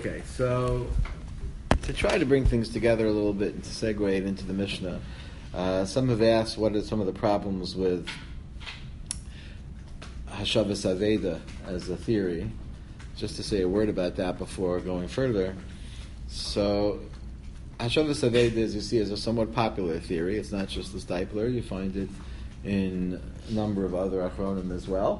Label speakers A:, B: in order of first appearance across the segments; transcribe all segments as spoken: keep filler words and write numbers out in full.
A: Okay, so to try to bring things together a little bit and to segue it into the Mishnah, uh, some have asked what are some of the problems with Hashavas Aveda as a theory. Just to say a word about that before going further. So, Hashavas Aveda, as you see, is a somewhat popular theory. It's not just the Steipler. You find it in a number of other Achronim as well.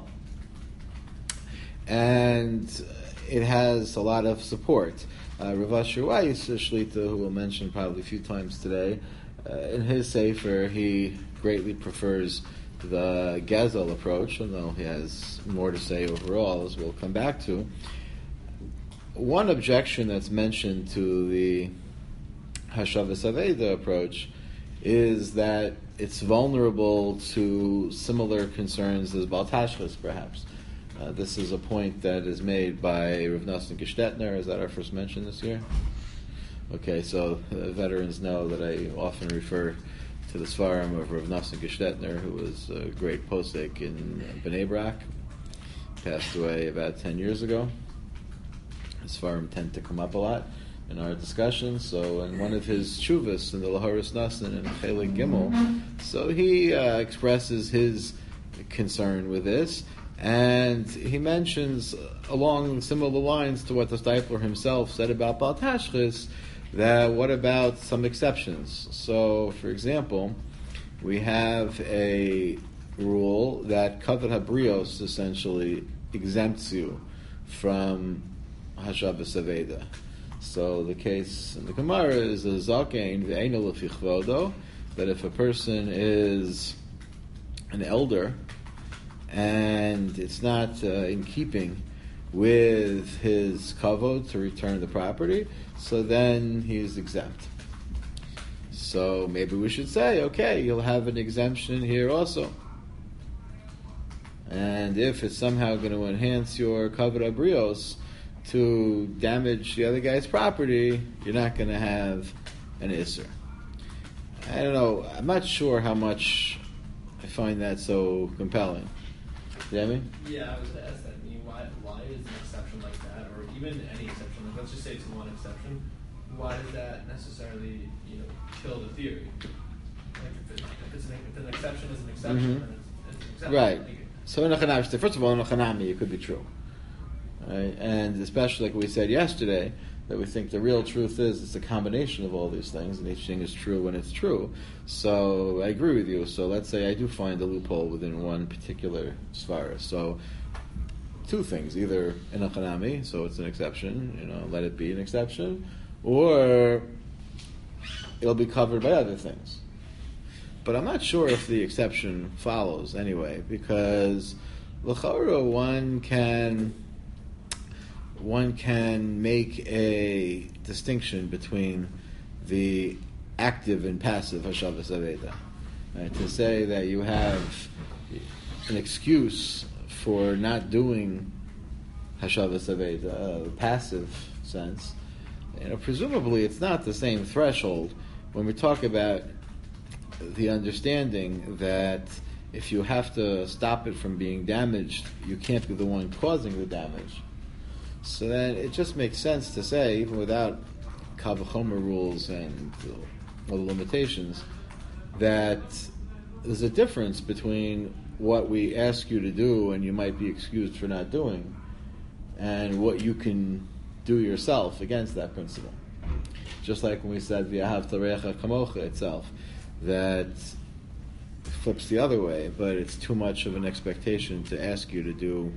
A: And it has a lot of support. Uh, Rav Asher Weiss, a Shlita, who we'll mention probably a few times today, uh, in his Sefer, he greatly prefers the Gezel approach, although he has more to say overall, as we'll come back to. One objection that's mentioned to the Hashavas Aveda approach is that it's vulnerable to similar concerns as Baal Tashchis, perhaps. Uh, this is a point that is made by Rav Nosson Gestetner. Is that our first mention this year? Okay, so uh, veterans know that I often refer to the Svarim of Rav Nosson Gestetner, who was a great posek in Bnei Brak. Passed away about ten years ago. His Svarim tend to come up a lot in our discussions. So in one of his shuvas in the Laharis Nosson and Chelik Gimel, so he uh, expresses his concern with this. And he mentions along similar lines to what the Steipler himself said about Baal Tashchis, that what about some exceptions? So, for example, we have a rule that Kavod Habrios essentially exempts you from Hashavas Aveda. So the case in the Gemara is a Zakein Ve'eino Lefi Chvodo, that if a person is an elder and it's not uh, in keeping with his kavod to return the property, so then he's exempt. So maybe we should say, okay, you'll have an exemption here also. And if it's somehow going to enhance your kavod abrios to damage the other guy's property, you're not going to have an isser. I don't know, I'm not sure how much I find that so compelling. Demi?
B: Yeah, I was going to ask that. I mean, why, why is an exception like that, or even any exception, like let's just say it's one exception, why does that necessarily, you know, kill the theory? Like if, it, if, it's, an, if an exception is an exception,
A: Mm-hmm.
B: then it's, it's an exception.
A: Right.
B: Like,
A: So in a chanami, first of all, in a chanami, it could be true. Right? And especially like we said yesterday, that we think the real truth is it's a combination of all these things, and each thing is true when it's true. So I agree with you. So let's say I do find a loophole within one particular svara. So two things: either in a chanami, so it's an exception, you know, let it be an exception, or it'll be covered by other things. But I'm not sure if the exception follows anyway, because l'chara one can. One can make a distinction between the active and passive Hashavas Aveda. Right? To say that you have an excuse for not doing Hashavas Aveda, a passive sense, you know, presumably it's not the same threshold when we talk about the understanding that if you have to stop it from being damaged, you can't be the one causing the damage. So then it just makes sense to say, even without Kal V'chomer rules and all the limitations, that there's a difference between what we ask you to do and you might be excused for not doing, and what you can do yourself against that principle. Just like when we said V'ahavta Re'echa Kamocha itself, that flips the other way, but it's too much of an expectation to ask you to do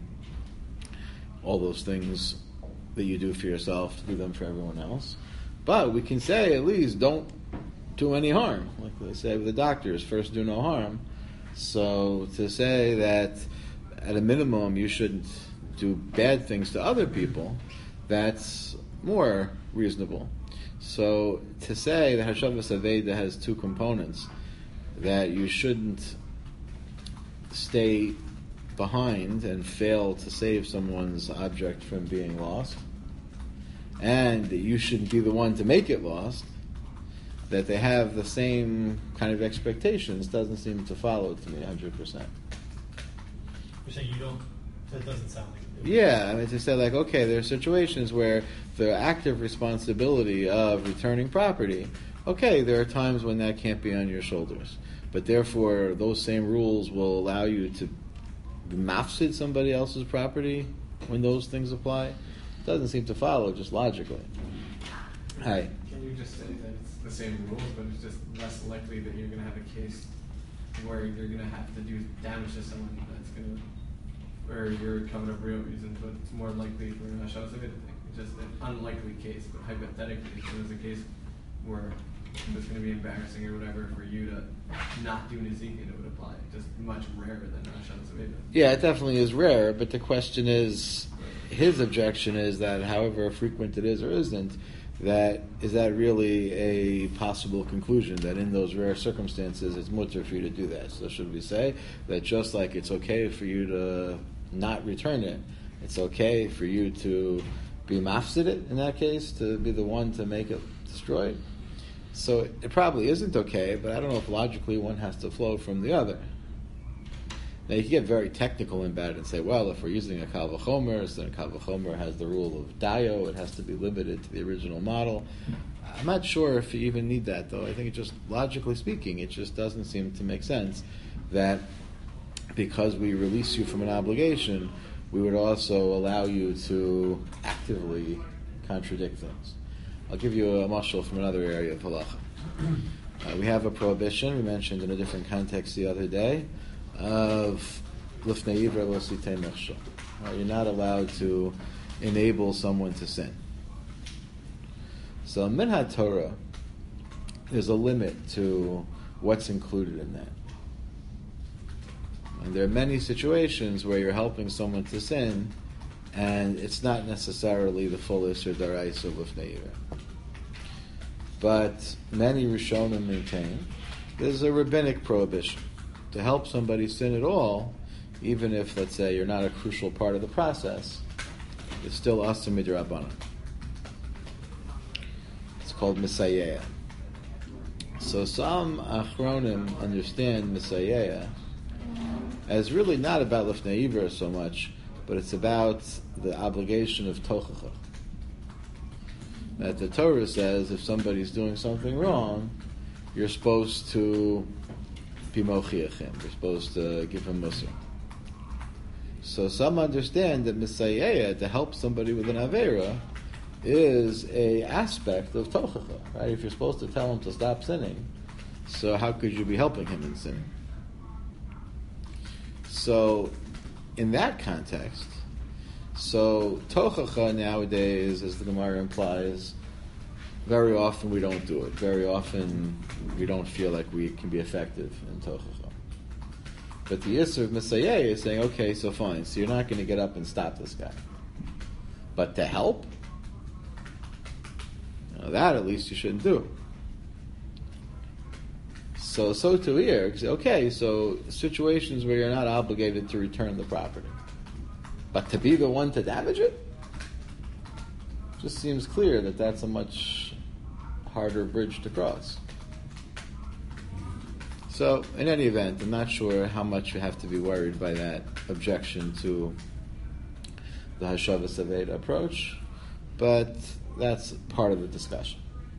A: all those things that you do for yourself, to do them for everyone else. But we can say, at least, don't do any harm. Like they say with the doctors, first do no harm. So to say that, at a minimum, you shouldn't do bad things to other people, that's more reasonable. So to say that Hashavas Aveda has two components, that you shouldn't stay behind and fail to save someone's object from being lost, and that you shouldn't be the one to make it lost, that they have the same kind of expectations, doesn't seem to follow to me one hundred percent.
C: You're saying you don't, that doesn't sound like
A: Yeah, I mean, to say like, okay, there are situations where the active responsibility of returning property, okay, there are times when that can't be on your shoulders. But therefore, those same rules will allow you to mafsid somebody else's property when those things apply. It doesn't seem to follow just logically. Hi.
C: Can you just say that it's the same rules, but it's just less likely that you're going to have a case where you're going to have to do damage to someone that's going to, or you're covering up real reasons, but it's more likely for a Hashavas Aveda thing. It's just an unlikely case, but hypothetically, if there was a case where it's going to be embarrassing or whatever for you to not do Nezikin, it would apply. Just much rarer than Hashavas Aveda.
A: Yeah, it definitely is rare, but the question is, his objection is that however frequent it is or isn't, that is that really a possible conclusion that in those rare circumstances it's mutter for you to do that? So should we say that just like it's okay for you to not return it, it's okay for you to be mafsid it in that case, to be the one to make it destroyed? So it probably isn't okay, but I don't know if logically one has to flow from the other. Now you can get very technical in that and say, well, if we're using a kal v'chomer, so then kal v'chomer has the rule of dayo, it has to be limited to the original model. I'm not sure if you even need that, though. I think it just, logically speaking, it just doesn't seem to make sense that because we release you from an obligation, we would also allow you to actively contradict things. I'll give you a mashal from another area of halacha. Uh, we have a prohibition, we mentioned in a different context the other day, of lifnei ivra lo sitei mechshol. You're not allowed to enable someone to sin. So in Minhag Torah, there's a limit to what's included in that. And there are many situations where you're helping someone to sin, and it's not necessarily the full Isser Daraisa of lifnei ivra. But many Rishonim maintain there's a rabbinic prohibition to help somebody sin at all, even if, let's say, you're not a crucial part of the process. It's still asur midrabanan. It's called misayeh. So some achronim understand misayeh as really not about lifnei ivra so much, but it's about the obligation of tochacha. That the Torah says if somebody's doing something wrong, you're supposed to be mochiachim. You're supposed to give him musar. So some understand that misayeh, to help somebody with an avera, is a aspect of tochacha. Right? If you're supposed to tell him to stop sinning, so how could you be helping him in sinning? So, in that context, so tochacha nowadays, as the Gemara implies, very often we don't do it. Very often we don't feel like we can be effective in tochacha. But the Isser of Misayeh is saying, okay, so fine, so you're not going to get up and stop this guy. But to help, you know, that at least you shouldn't do. So, so to here, okay, so situations where you're not obligated to return the property. But to be the one to damage it? Just seems clear that that's a much harder bridge to cross. So, in any event, I'm not sure how much you have to be worried by that objection to the Hashavas Aveda approach, but that's part of the discussion.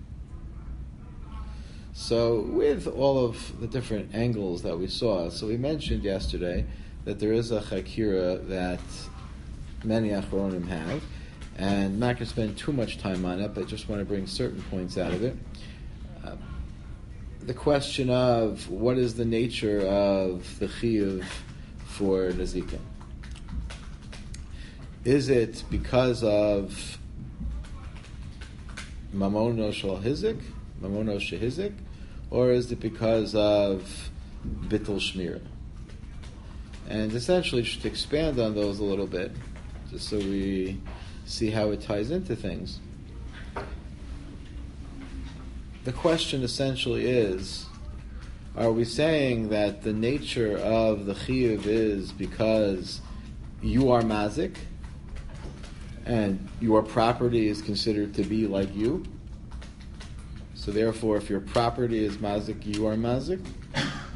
A: So, with all of the different angles that we saw, so we mentioned yesterday that there is a chakira that many achronim have, and I'm not going to spend too much time on it, but I just want to bring certain points out of it. Uh, the question of what is the nature of the chiyuv for nezikin? Is it because of mamono shel hizik, mamono shehizik, or is it because of bittul shmira? And essentially, just to expand on those a little bit, just so we see how it ties into things. The question essentially is, are we saying that the nature of the chiyuv is because you are mazik, and your property is considered to be like you? So therefore, if your property is mazik, you are mazik,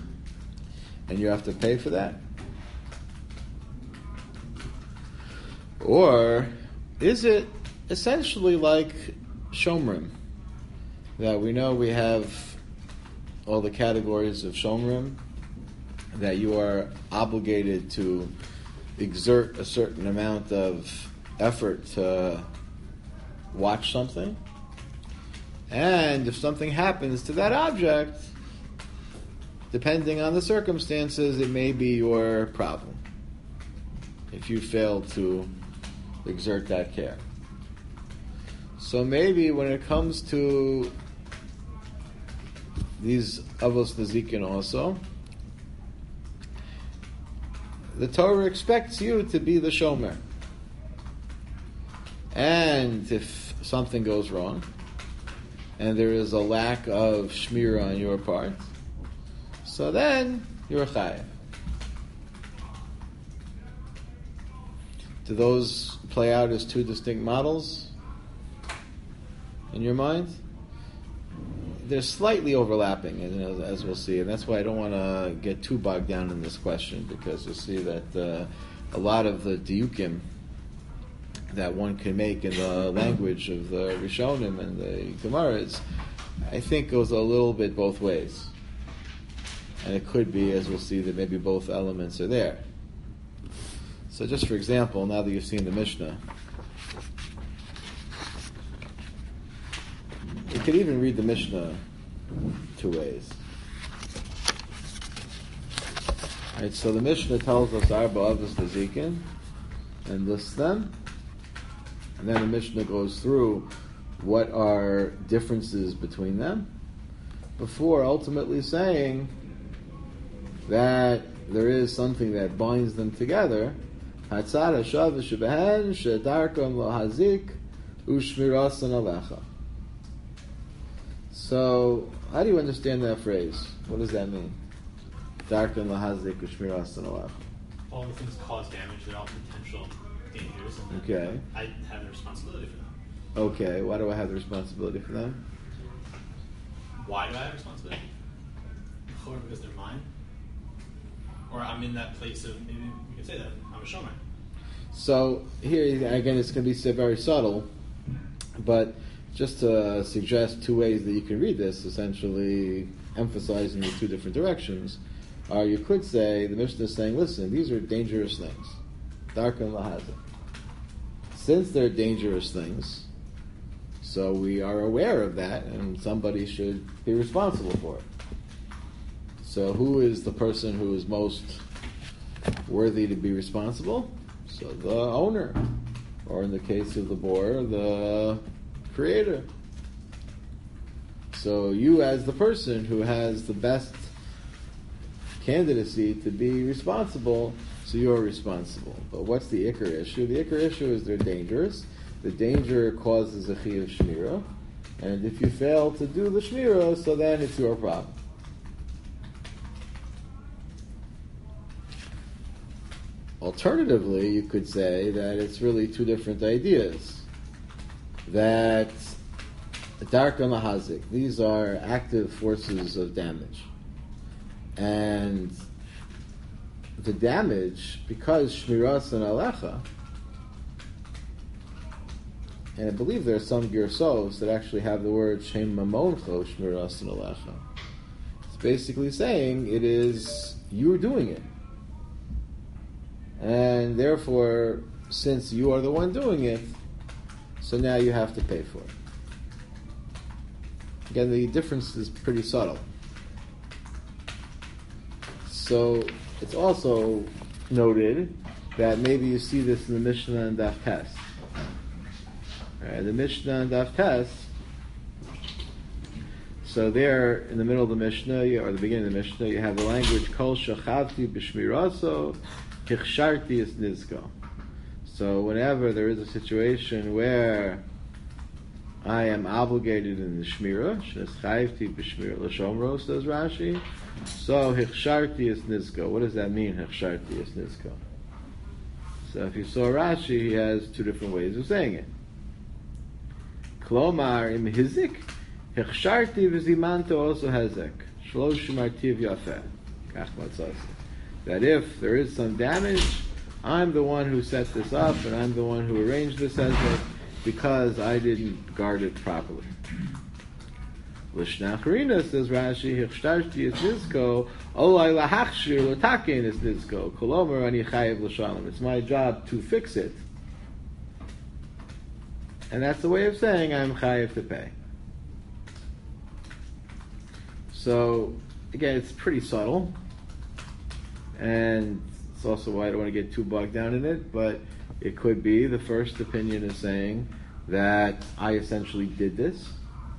A: and you have to pay for that? Or is it essentially like Shomrim? That we know we have all the categories of Shomrim, that you are obligated to exert a certain amount of effort to watch something. And if something happens to that object, depending on the circumstances, it may be your problem if you fail to exert that care. So maybe when it comes to these Avos Nazikin also, the Torah expects you to be the Shomer. And if something goes wrong, and there is a lack of Shmira on your part, so then you're a Chayav. Do those play out as two distinct models in your mind? They're slightly overlapping, as, as we'll see, and that's why I don't want to get too bogged down in this question, because you'll see that uh, a lot of the diukim that one can make in the language of the Rishonim and the Gemaras, I think goes a little bit both ways. And it could be, as we'll see, that maybe both elements are there. So just for example, now that you've seen the Mishnah, you could even read the Mishnah two ways. Right, so the Mishnah tells us Arba Avos Nazikin and lists them. And then the Mishnah goes through what are differences between them before ultimately saying that there is something that binds them together. Hatzad hashav shebehen shedarkon lahazik ushmirasan alecha. So, how do you understand that phrase? What does that mean? Darkon lahazik ushmirasan alecha.
D: All the things cause damage, they're all potential dangers, and
A: Okay.
D: I have the responsibility for them.
A: Okay, why do I have the responsibility for them?
D: Why do I have responsibility? Or because they're mine? Or I'm in that place of, maybe you could say that, I'm a shomer.
A: So here again, it's going to be very subtle, but just to suggest two ways that you can read this, essentially emphasizing the two different directions, or you could say the Mishnah is saying, listen, these are dangerous things. Darkan lahazik. Since they're dangerous things, so we are aware of that, and somebody should be responsible for it. So who is the person who is most worthy to be responsible? So the owner, or in the case of the boar, the creator. So you as the person who has the best candidacy to be responsible, so you're responsible. But what's the Iker issue? The Iker issue is they're dangerous. The danger causes a Chiyuv Shmira, and if you fail to do the Shmira, so then it's your problem. Alternatively, you could say that it's really two different ideas. That Darka Mahazik, these are active forces of damage. And the damage, because Shmiras and Alecha, and I believe there are some Girsos that actually have the word Shem Mamoncho, Shmiras and Alecha. It's basically saying it is you doing it. And therefore, since you are the one doing it, so now you have to pay for it. Again, the difference is pretty subtle. So it's also noted that maybe you see this in the Mishnah and Daf Tes. Right, the Mishnah and Daf Tes. So there, in the middle of the Mishnah, or the beginning of the Mishnah, you have the language Kol Shachavti B'Shmiraso Hichsharti is Nizko. So whenever there is a situation where I am obligated in the Shmira, Shneschayvti B'Shmira L'Shomro, says Rashi, so Hichsharti is Nizko. What does that mean, Hichsharti is Nizko? So if you saw Rashi, he has two different ways of saying it. Klomar im Hizik, Hichsharti v'zimanto also Hezek. Shlosh Martiv Yafeh. Kach Matzasi. That if there is some damage, I'm the one who set this up, and I'm the one who arranged this as it, because I didn't guard it properly. L'shnacharina, says Rashi, hichshtarshti es nizko, olai lahachshir l'takein es nizko, kolomer ani chayev l'shalom. It's my job to fix it. And that's the way of saying I'm chayev to pay. So, again, it's pretty subtle. And it's also why I don't want to get too bogged down in it, but it could be the first opinion is saying that I essentially did this.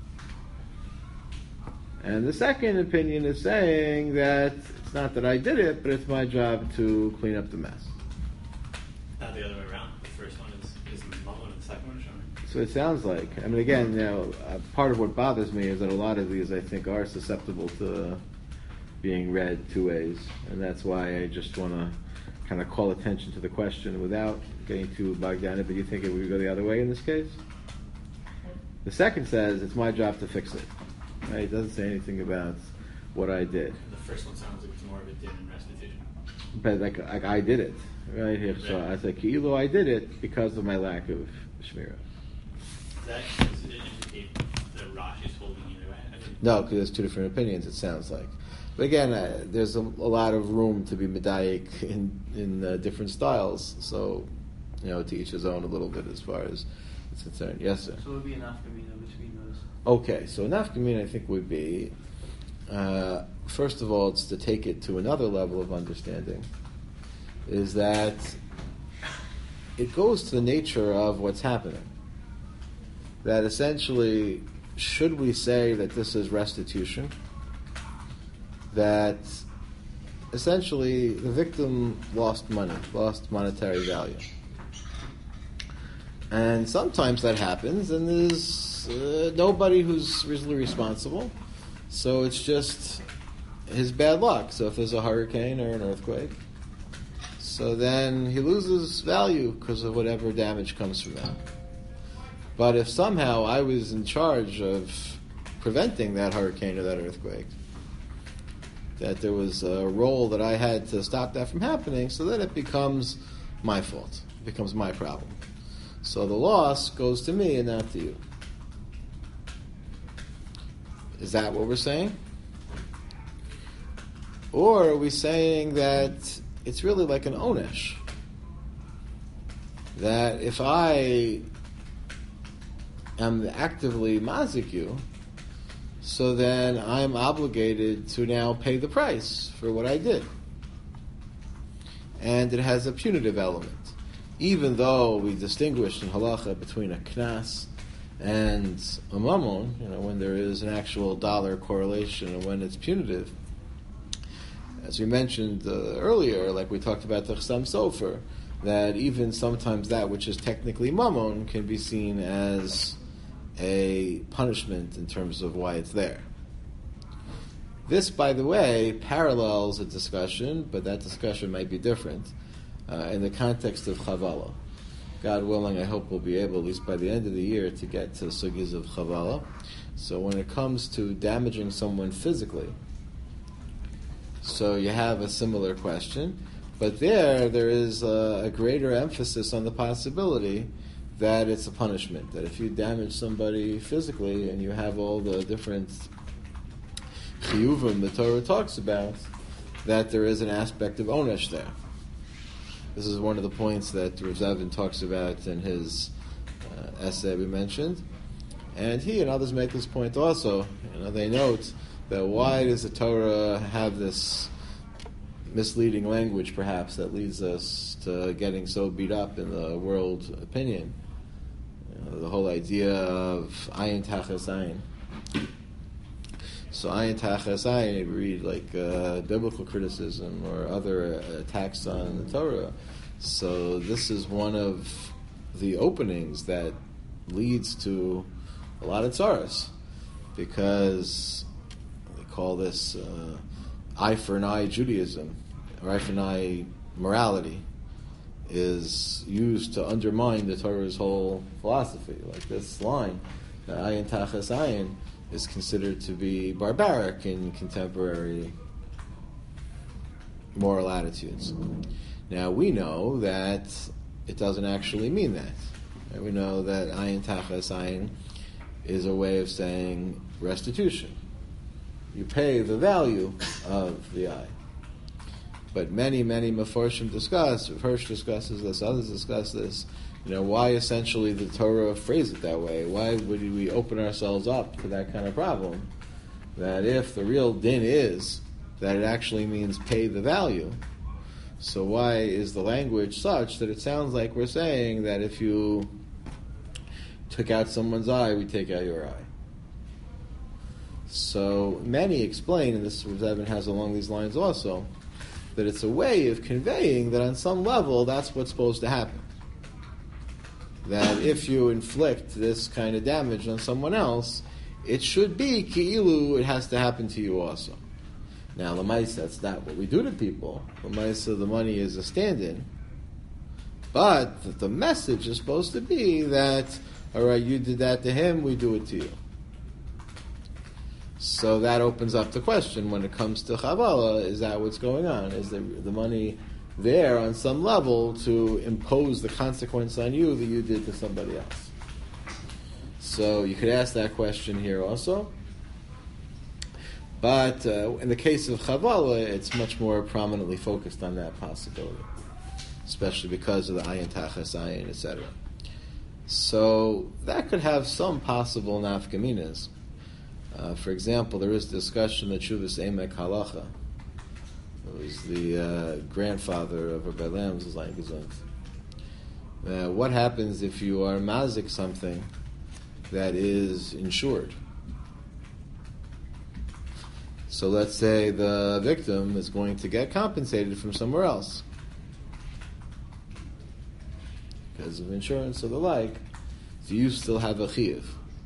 A: And the second opinion is saying that it's not that I did it, but it's my job to clean up the mess.
D: Not the other way around. The first one is, is Mammon and the second one is Shomer.
A: So it sounds like, I mean, again, you know, uh, part of what bothers me is that a lot of these, I think, are susceptible to being read two ways. And that's why I just want to kind of call attention to the question without getting too bogged down in it. But you think it would go the other way in this case? The second says it's my job to fix it. Right? It doesn't say anything about what I did.
D: The first one sounds like it's more of a din and restitution.
A: But like, like I did it, right? Here, so I said, "Ki'ilu, I did it because of my lack of shmirah."
D: Does that does it indicate that Rashi's holding either way? I think
A: No, because there's two different opinions. It sounds like, but again, uh, there's a, a lot of room to be medayik in in uh, different styles. So, you know, to each his own a little bit as far as it's concerned. Yes, sir.
E: So it would be an afkamina between those.
A: Okay, so an afkamina, I think, would be, uh, first of all, it's to take it to another level of understanding, is that it goes to the nature of what's happening. That essentially, should we say that this is restitution? That essentially the victim lost money, lost monetary value. And sometimes that happens, and there's uh, nobody who's reasonably responsible. So it's just his bad luck. So if there's a hurricane or an earthquake, so then he loses value because of whatever damage comes from that. But if somehow I was in charge of preventing that hurricane or that earthquake, that there was a role that I had to stop that from happening, so then it becomes my fault. It becomes my problem. So the loss goes to me and not to you. Is that what we're saying? Or are we saying that it's really like an onesh? That if I am actively mazik you, so then I'm obligated to now pay the price for what I did. And it has a punitive element. Even though we distinguished in halacha between a knas and a mammon, you know, when there is an actual dollar correlation and when it's punitive. As we mentioned uh, earlier, like we talked about the chsam sofer, that even sometimes that which is technically mammon can be seen as a punishment in terms of why it's there. This, by the way, parallels a discussion, but that discussion might be different, uh, in the context of chavala. God willing, I hope we'll be able, at least by the end of the year, to get to sugis of chavala. So when it comes to damaging someone physically, so you have a similar question, but there, there is a, a greater emphasis on the possibility that it's a punishment. That if you damage somebody physically and you have all the different chiyuvim the Torah talks about, that there is an aspect of onesh there. This is one of the points that Rav Zevin talks about in his uh, essay we mentioned. And he and others make this point also. You know, they note that why does the Torah have this misleading language, perhaps, that leads us to getting so beat up in the world opinion? You know, the whole idea of ayin tachas ayin. So ayin tachas ayin, you read like uh, biblical criticism or other uh, attacks on the Torah. So this is one of the openings that leads to a lot of tzaras, because they call this uh, eye for an eye Judaism, or eye for an eye morality, is used to undermine the Torah's whole philosophy. Like this line, ayin tachas ayin, is considered to be barbaric in contemporary moral attitudes. Now we know that it doesn't actually mean that. Right? We know that ayin tachas ayin is a way of saying restitution. You pay the value of the eye. But many, many Mefarshim discuss, Hirsch discusses this, others discuss this, you know, why essentially the Torah phrase it that way? Why would we open ourselves up to that kind of problem? That if the real din is that it actually means pay the value, so why is the language such that it sounds like we're saying that if you took out someone's eye, we take out your eye? So many explain, and this Zevin has along these lines also, that it's a way of conveying that on some level that's what's supposed to happen. That if you inflict this kind of damage on someone else, it should be ki'ilu, it has to happen to you also. Now, l'maisa, that's not what we do to people. L'maisa, the money is a stand-in. But the message is supposed to be that, all right, you did that to him, we do it to you. So that opens up the question when it comes to Chavala, is that what's going on? Is the, the money there on some level to impose the consequence on you that you did to somebody else? So you could ask that question here also. But uh, in the case of Chavala, it's much more prominently focused on that possibility, especially because of the ayin tachas ayin, et cetera. So that could have some possible nafkaminas. Uh, for example, there is discussion that Shuvas Emek Halacha, who was the uh, grandfather of Rabbi Lamb's Zayngezund. Uh, what happens if you are mazik something that is insured? So let's say the victim is going to get compensated from somewhere else because of insurance or the like. So you still have a chiyuv.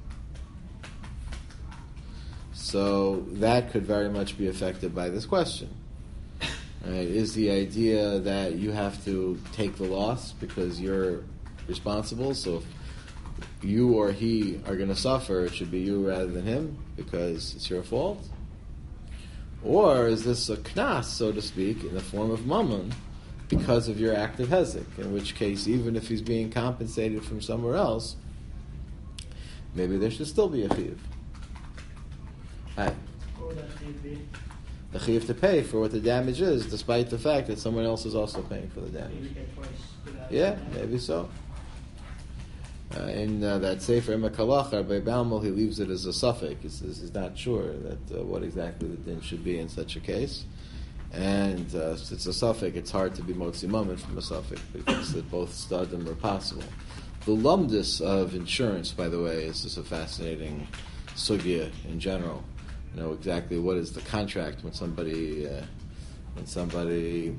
A: So that could very much be affected by this question. Right? Is the idea that you have to take the loss because you're responsible? So if you or he are going to suffer, it should be you rather than him because it's your fault? Or is this a knas, so to speak, in the form of mammon because of your act of hezek? In which case, even if he's being compensated from somewhere else, maybe there should still be a chiyuv. Right.
E: What would that chiyuv be?
A: The chiyuv to pay for what the damage is, despite the fact that someone else is also paying for the damage.
E: Maybe get twice without
A: Yeah,
E: that.
A: maybe so. Uh, in uh, that Sefer Emek Halacha, by Balmul, he leaves it as a suffix. He says he's not sure that uh, what exactly the din should be in such a case. And uh, since it's a suffix, it's hard to be motzi mammon from a suffix because that both stadim are possible. The lumdus of insurance, by the way, is just a fascinating sugya in general. You know exactly what is the contract when somebody uh, when somebody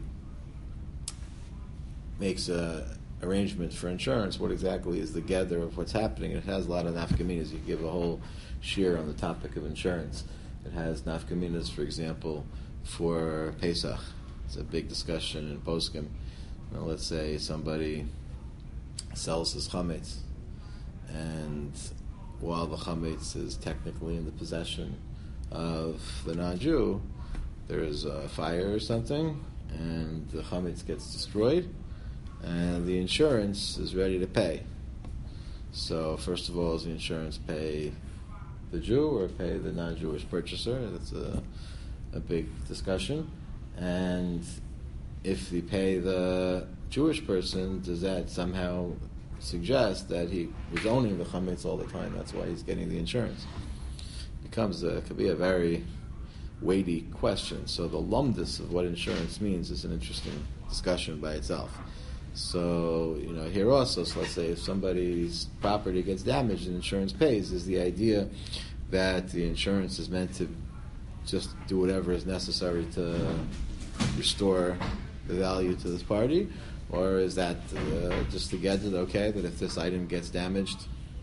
A: makes a arrangement for insurance. What exactly is the gather of what's happening? It has a lot of nafkaminas. You give a whole shir on the topic of insurance. It has nafkaminas, for example, for Pesach. It's a big discussion in Poskim. Now, let's say somebody sells his chametz, and while the chametz is technically in the possession of the non-Jew, there is a fire or something, and the chametz gets destroyed, and the insurance is ready to pay. So first of all, does the insurance pay the Jew or pay the non-Jewish purchaser? That's a, a big discussion. And if they pay the Jewish person, does that somehow suggest that he was owning the chametz all the time? That's why he's getting the insurance. It becomes a, it could be a very weighty question. So the lumdus of what insurance means is an interesting discussion by itself. So, you know, here also, so let's say if somebody's property gets damaged and insurance pays, is the idea that the insurance is meant to just do whatever is necessary to restore the value to this party? Or is that uh, just to get it okay, that if this item gets damaged,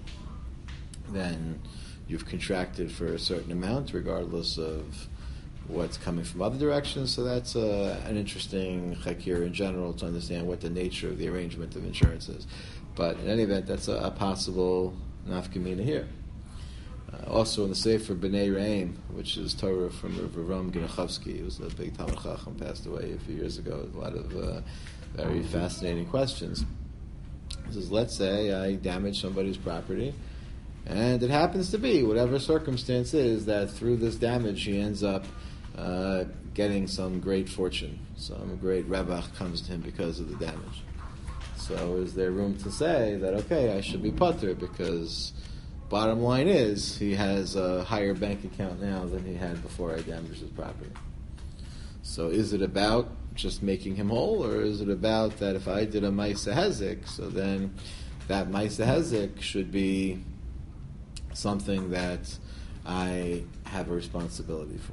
A: then you've contracted for a certain amount, regardless of what's coming from other directions? So that's uh, an interesting chakir in general to understand what the nature of the arrangement of insurance is. But in any event, that's a, a possible nafkamina here. Uh, also in the Sefer B'nai Re'im, which is Torah from Ram Ginachovsky, he was a big Talmud Chacham, passed away a few years ago. A lot of uh, very fascinating questions. He says, let's say I damage somebody's property, and it happens to be, whatever circumstance is, that through this damage he ends up uh, getting some great fortune, some great rebach comes to him because of the damage. So is there room to say that, okay, I should be patur, because bottom line is he has a higher bank account now than he had before I damaged his property. So is it about just making him whole, or is it about that if I did a Maisa Hezek, so then that Maisa Hezek should be something that I have a responsibility for?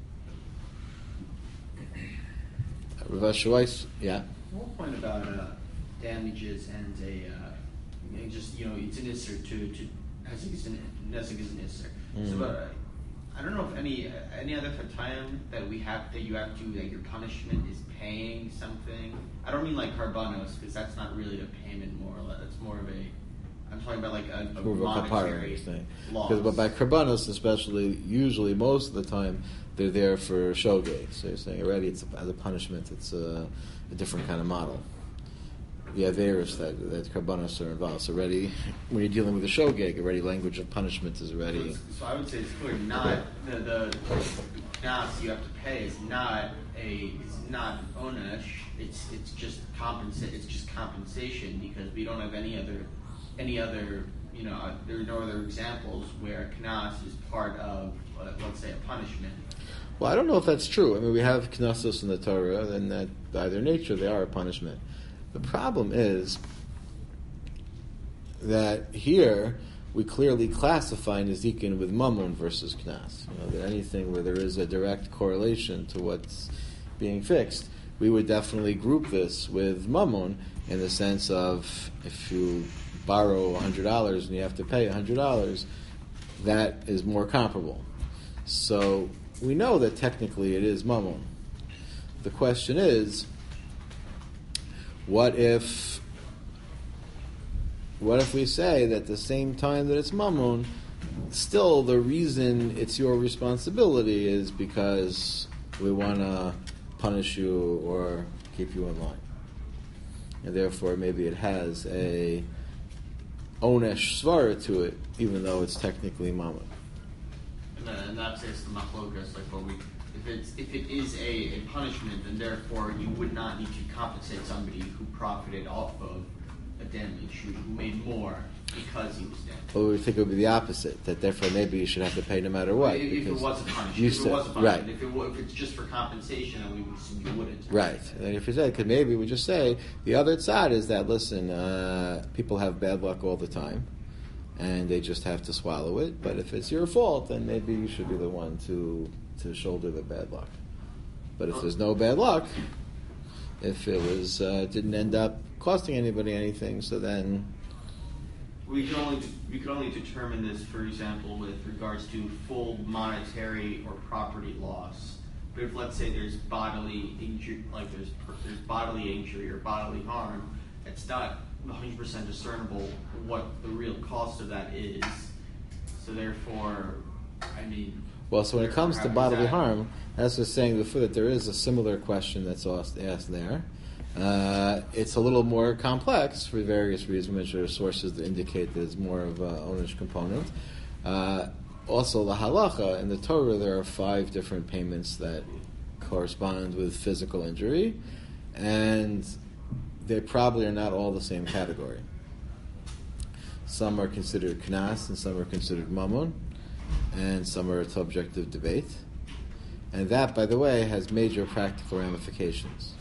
A: Rav Shlois, yeah?
F: One point about uh, damages and a, uh, and just, you know, it's an isser to, to Hezek is an Hezek is an isser.
A: Mm.
F: So, uh, I don't know if any any other time that we have that you have to, that your punishment is paying something. I don't mean like karbanos, because that's not really a payment more or less. It's more of a, I'm talking about like a, a
A: More of a
F: monetary
A: kapara thing.
F: loss.
A: Because but by karbanos, especially, usually most of the time, they're there for shogeg. So you're saying already, it's a, as a punishment, it's a, a different kind of model. The averis that that karbanos are involved. So already, when you're dealing with a shogeg, already language of punishment is already.
F: So, so I would say it's clear. Not the the knas you have to pay is not a is not onesh. It's it's just compensa- It's just compensation, because we don't have any other any other you know uh, there are no other examples where knas is part of uh, let's say a punishment.
A: Well, I don't know if that's true. I mean, we have knasos in the Torah, and that by their nature they are a punishment. The problem is that here we clearly classify Nezikin with Mammon versus Knas. You know, that anything where there is a direct correlation to what's being fixed, we would definitely group this with Mammon in the sense of if you borrow one hundred dollars and you have to pay one hundred dollars, that is more comparable. So we know that technically it is Mammon. The question is, What if what if we say that at the same time that it's mammon, still the reason it's your responsibility is because we want to punish you or keep you in line. And therefore maybe it has a onesh svara to it, even though it's technically mammon.
F: And, uh, and that's it's the machlokas, like what we If it's if it is a, a punishment, then therefore you would not need to compensate somebody who profited off of a damage, who, who made more because he was damaged.
A: Well, we think it would be the opposite, that therefore maybe you should have to pay no matter what.
F: If, if it was a punishment,
A: you
F: if
A: said,
F: it was a punishment,
A: right.
F: if, it, if it's just for compensation, then we would assume you wouldn't.
A: Right. And if you say, because maybe we just say, the other side is that, listen, uh, people have bad luck all the time, and they just have to swallow it. But if it's your fault, then maybe you should be the one to to shoulder the bad luck. But if there's no bad luck, if it was uh, didn't end up costing anybody anything, so then
F: We could only we could only determine this, for example, with regards to full monetary or property loss. But if, let's say, there's bodily injury, like there's there's bodily injury or bodily harm, it's not one hundred percent discernible what the real cost of that is. So therefore, I mean.
A: Well, so when it comes to bodily
F: that,
A: harm, as I was saying before, that there is a similar question that's asked there. Uh, it's a little more complex for various reasons, which are sources that indicate there's more of an ownish component. Uh, also, the halacha in the Torah, there are five different payments that correspond with physical injury, and they probably are not all the same category. Some are considered knas, and some are considered mammon, and some are subject of debate. And that, by the way, has major practical ramifications.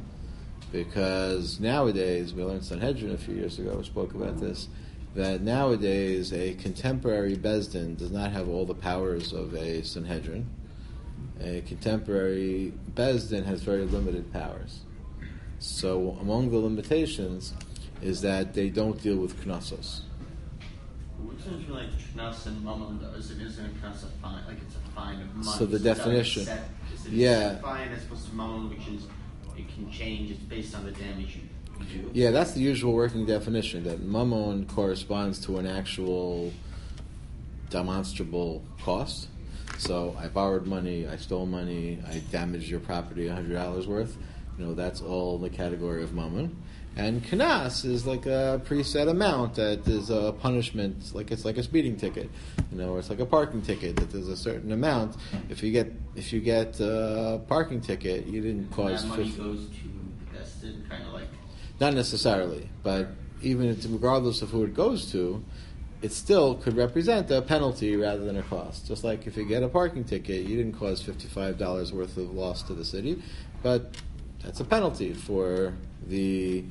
A: Because nowadays, we learned Sanhedrin a few years ago, we spoke about this, that nowadays a contemporary Beis Din does not have all the powers of a Sanhedrin. A contemporary Beis Din has very limited powers. So among the limitations is that they don't deal with knossos.
F: Which is like knas and mammon does. It isn't a knas a fine, like it's a fine of money.
A: So the
F: It's not
A: definition,
F: set- it's a
A: yeah.
F: set fine as opposed to mammon, which is it can change. It's based on the damage you, you do.
A: Yeah, that's the usual working definition, that mammon corresponds to an actual demonstrable cost. So I borrowed money, I stole money, I damaged your property one hundred dollars worth. You know, that's all in the category of mammon. And knas is like a preset amount that is a punishment, like it's like a speeding ticket, you know, or it's like a parking ticket that there's a certain amount. If you get if you get a parking ticket, you didn't cause.
F: That money
A: fifty
F: goes to vested, kind of like.
A: Not necessarily, but even if, regardless of who it goes to, it still could represent a penalty rather than a cost. Just like if you get a parking ticket, you didn't cause fifty-five dollars worth of loss to the city, but that's a penalty for the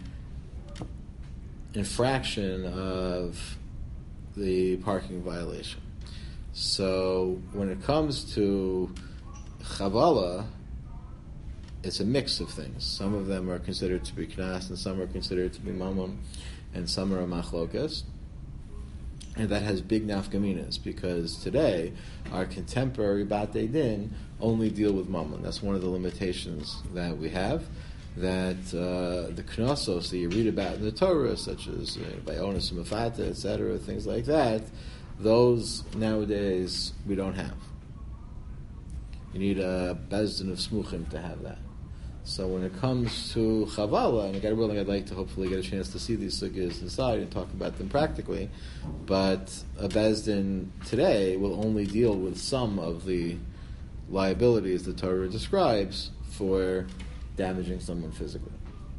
A: infraction of the parking violation. So when it comes to chavala, it's a mix of things. Some of them are considered to be knas, and some are considered to be mammon, and some are machlokas. And that has big nafkaminas, because today our contemporary Batei Din only deal with mammon. That's one of the limitations that we have. That uh, the knossos that you read about in the Torah, such as uh, by Onus and Mefata, et cetera, things like that, those nowadays we don't have. You need a bezdin of smuchim to have that. So when it comes to chavala, and God willing, I'd like to hopefully get a chance to see these sugyas inside and talk about them practically, but a bezdin today will only deal with some of the liabilities the Torah describes for damaging someone physically.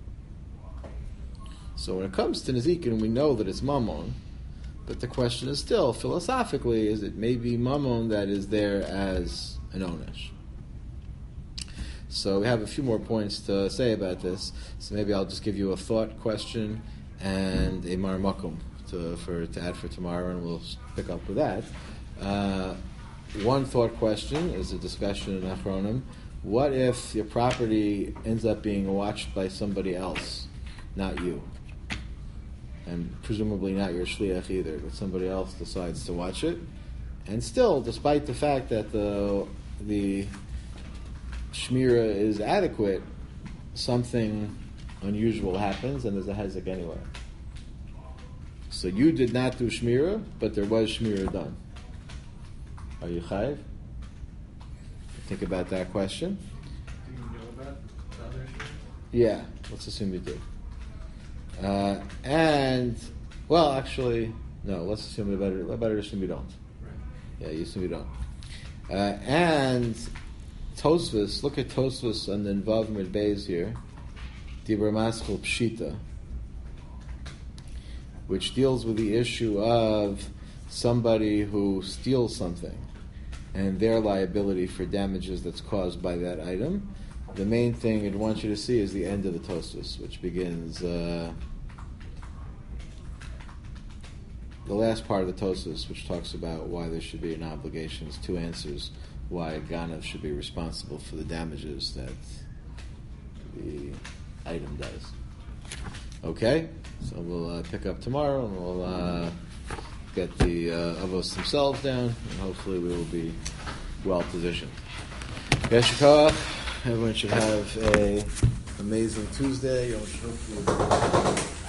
A: So when it comes to Nezikin, we know that it's mammon, but the question is still, philosophically, is it maybe mammon that is there as an onesh? So we have a few more points to say about this, so maybe I'll just give you a thought question and a marmakum to, for, to add for tomorrow, and we'll pick up with that. Uh, one thought question is a discussion in Achronim. What if your property ends up being watched by somebody else, not you? And presumably not your shliach either, but somebody else decides to watch it. And still, despite the fact that the the shmira is adequate, something unusual happens and there's a hezek anyway. So you did not do shmira, but there was shmira done. Are you chayiv? Think about that question.
C: Do you know about the other issue?
A: Yeah, let's assume you do. Uh, and, well, actually, no, let's assume you better, better assume you don't.
C: Right.
A: Yeah, you assume you don't. Uh, and Tosfos, look at Tosfos on the Vav Mid Beis here, Dibur Maschil Pshita, which deals with the issue of somebody who steals something and their liability for damages that's caused by that item. The main thing I'd want you to see is the end of the Tosfos, which begins uh, the last part of the Tosfos, which talks about why there should be an obligation. It's two answers why a Ganav should be responsible for the damages that the item does. Okay, so we'll uh, pick up tomorrow, and we'll uh, get the uh, avos themselves down, and hopefully we will be well positioned. Yeshikah, everyone should have a amazing Tuesday. Yom Shuvah.